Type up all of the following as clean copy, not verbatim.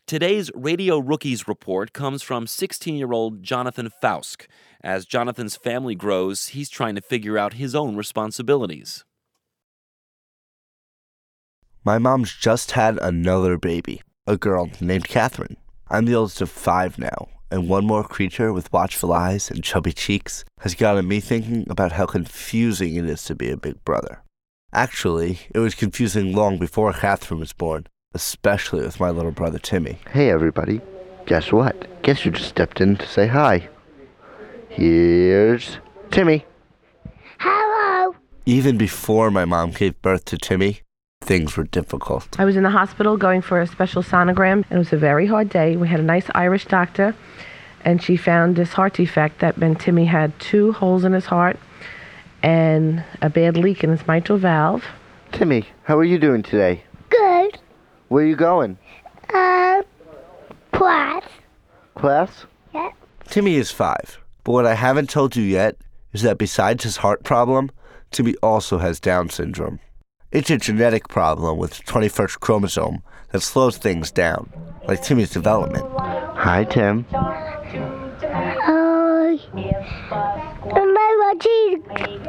Today's Radio Rookies report comes from 16-year-old Jonathan Fausk. As Jonathan's family grows, he's trying to figure out his own responsibilities. My mom's just had another baby, a girl named Catherine. I'm the oldest of 5 now, and one more creature with watchful eyes and chubby cheeks has gotten me thinking about how confusing it is to be a big brother. Actually, it was confusing long before Catherine was born, especially with my little brother Timmy. Hey everybody, guess what? Guess you just stepped in to say hi. Here's Timmy. Hello. Even before my mom gave birth to Timmy, things were difficult. I was in the hospital going for a special sonogram. It was a very hard day. We had a nice Irish doctor, and she found this heart defect that meant Timmy had 2 holes in his heart and a bad leak in his mitral valve. Timmy, how are you doing today? Good. Where are you going? Class. Class? Yeah. Timmy is 5, but what I haven't told you yet is that besides his heart problem, Timmy also has Down syndrome. It's a genetic problem with the 21st chromosome that slows things down, like Timmy's development. Hi, Tim. Am I watching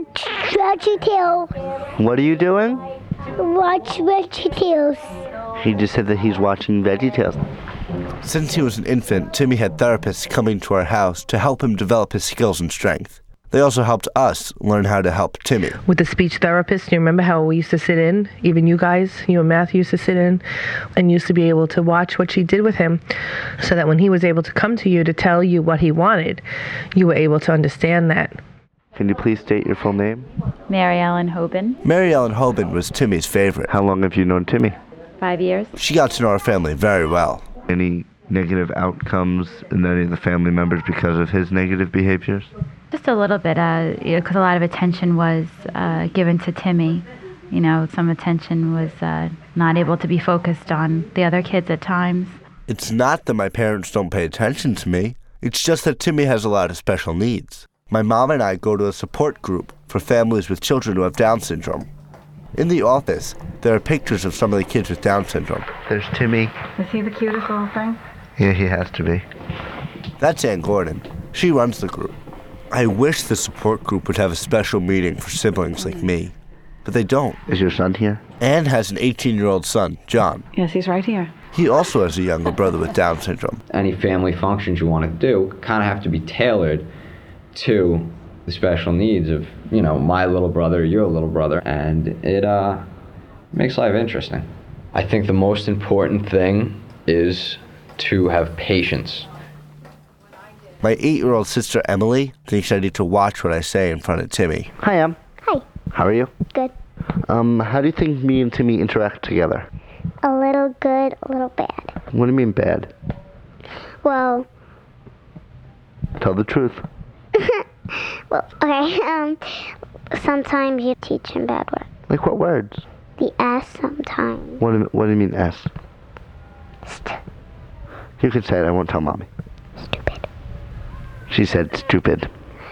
VeggieTales? What are you doing? Watch VeggieTales. He just said that he's watching VeggieTales. Since he was an infant, Timmy had therapists coming to our house to help him develop his skills and strength. They also helped us learn how to help Timmy. With the speech therapist, you remember how we used to sit in, even you guys, you and Matthew used to sit in and used to be able to watch what she did with him so that when he was able to come to you to tell you what he wanted, you were able to understand that. Can you please state your full name? Mary Ellen Hoban. Mary Ellen Hoban was Timmy's favorite. How long have you known Timmy? 5 years. She got to know our family very well. Any negative outcomes in any of the family members because of his negative behaviors? Just a little bit, because a lot of attention was given to Timmy. Some attention was not able to be focused on the other kids at times. It's not that my parents don't pay attention to me. It's just that Timmy has a lot of special needs. My mom and I go to a support group for families with children who have Down syndrome. In the office, there are pictures of some of the kids with Down syndrome. There's Timmy. Is he the cutest little thing? Yeah, he has to be. That's Ann Gordon. She runs the group. I wish the support group would have a special meeting for siblings like me, but they don't. Is your son here? Ann has an 18-year-old son, John. Yes, he's right here. He also has a younger brother with Down syndrome. Any family functions you want to do kind of have to be tailored to the special needs of, my little brother, your little brother, and it makes life interesting. I think the most important thing is to have patience. My 8-year-old sister Emily thinks I need to watch what I say in front of Timmy. Hi, Em. Hi. How are you? Good. How do you think me and Timmy interact together? A little good, a little bad. What do you mean bad? Well, Tell the truth. okay. Sometimes you teach him bad words. Like what words? The S sometimes. What do you mean S? You can say it, I won't tell Mommy. Stupid. She said stupid.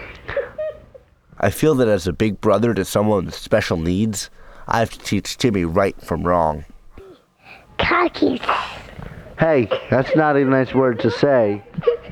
I feel that as a big brother to someone with special needs, I have to teach Timmy right from wrong. Cockies. Hey, that's not a nice word to say.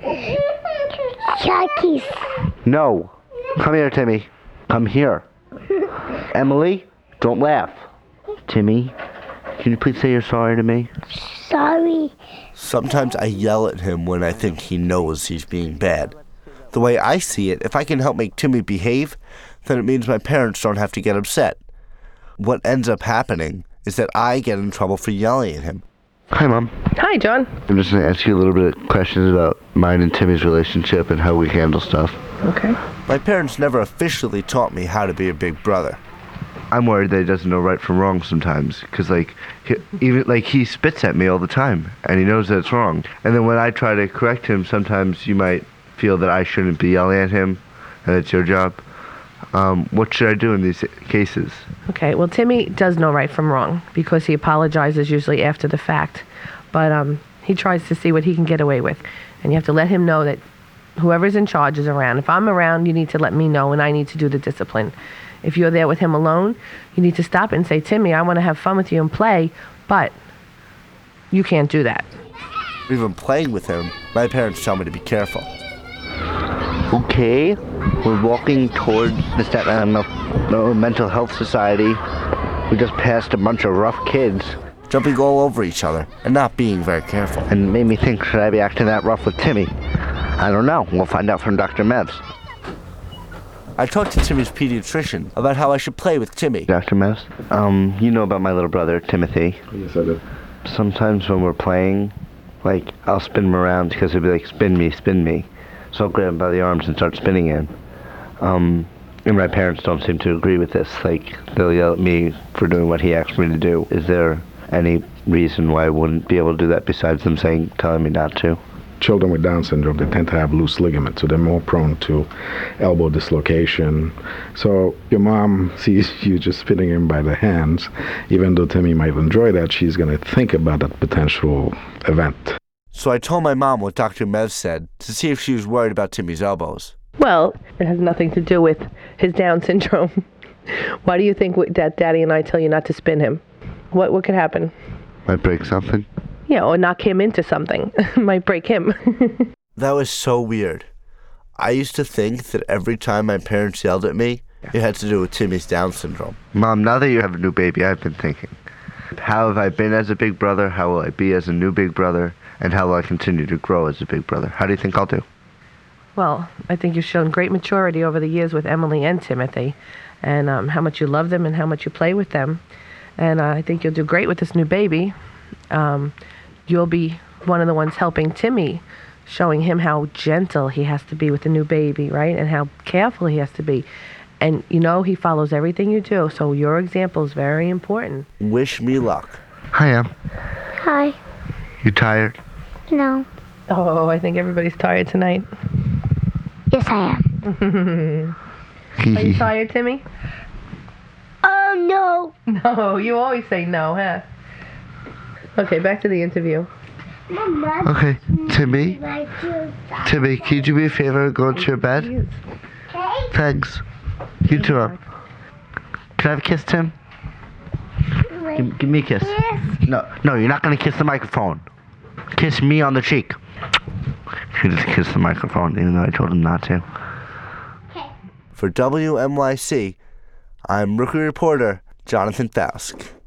Cockies. No. Come here, Timmy. Come here. Emily, don't laugh. Timmy, can you please say you're sorry to me? Sorry. Sometimes I yell at him when I think he knows he's being bad. The way I see it, if I can help make Timmy behave, then it means my parents don't have to get upset. What ends up happening is that I get in trouble for yelling at him. Hi, Mom. Hi, John. I'm just going to ask you a little bit of questions about mine and Timmy's relationship and how we handle stuff. Okay. My parents never officially taught me how to be a big brother. I'm worried that he doesn't know right from wrong sometimes, because he spits at me all the time, and he knows that it's wrong. And then when I try to correct him, sometimes you might feel that I shouldn't be yelling at him, and it's your job. What should I do in these cases? Okay, well, Timmy does know right from wrong because he apologizes usually after the fact, but he tries to see what he can get away with. And you have to let him know that whoever's in charge is around. If I'm around, you need to let me know, and I need to do the discipline. If you're there with him alone, you need to stop and say, Timmy, I want to have fun with you and play, but you can't do that. even playing with him, my parents tell me to be careful. Okay, we're walking towards the Staten Island Mental Health Society. We just passed a bunch of rough kids. Jumping all over each other and not being very careful. And it made me think, should I be acting that rough with Timmy? I don't know. We'll find out from Dr. Mevs. I talked to Timmy's pediatrician about how I should play with Timmy. Dr. Mevs, you know about my little brother, Timothy. Yes, I do. Sometimes when we're playing, like, I'll spin him around because he'll be like, spin me, spin me. So I'll grab him by the arms and start spinning him. And my parents don't seem to agree with this. Like, they'll yell at me for doing what he asked me to do. Is there any reason why I wouldn't be able to do that besides them telling me not to? Children with Down syndrome, they tend to have loose ligaments, so they're more prone to elbow dislocation. So your mom sees you just spinning him by the hands. Even though Timmy might enjoy that, she's going to think about that potential event. So I told my mom what Dr. Mev said to see if she was worried about Timmy's elbows. Well, it has nothing to do with his Down syndrome. Why do you think that Daddy and I tell you not to spin him? What could happen? Might break something? Yeah, or knock him into something. Might break him. That was so weird. I used to think that every time my parents yelled at me, it had to do with Timmy's Down syndrome. Mom, now that you have a new baby, I've been thinking, how have I been as a big brother? How will I be as a new big brother? And how will I continue to grow as a big brother? How do you think I'll do? Well, I think you've shown great maturity over the years with Emily and Timothy, and how much you love them and how much you play with them. And I think you'll do great with this new baby. You'll be one of the ones helping Timmy, showing him how gentle he has to be with the new baby, right? And how careful he has to be. And, he follows everything you do, so your example is very important. Wish me luck. Hi, Em. Hi. You tired? No. Oh, I think everybody's tired tonight. Yes, I am. Are you tired, Timmy? No. No, you always say no, huh? Okay, back to the interview. Okay, Timmy, can you do me a favor and go to your bed? Okay. Thanks. You too, Em. Can I have a kiss, Tim? Give me a kiss. No, you're not going to kiss the microphone. Kiss me on the cheek. He just kissed the microphone, even though I told him not to. For WNYC, I'm Rookie Reporter Jonathan Fausk.